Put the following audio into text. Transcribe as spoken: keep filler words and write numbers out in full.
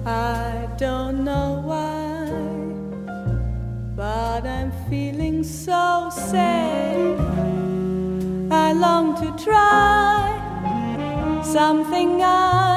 I don't know why, but I'm feeling so safe. I long to try something I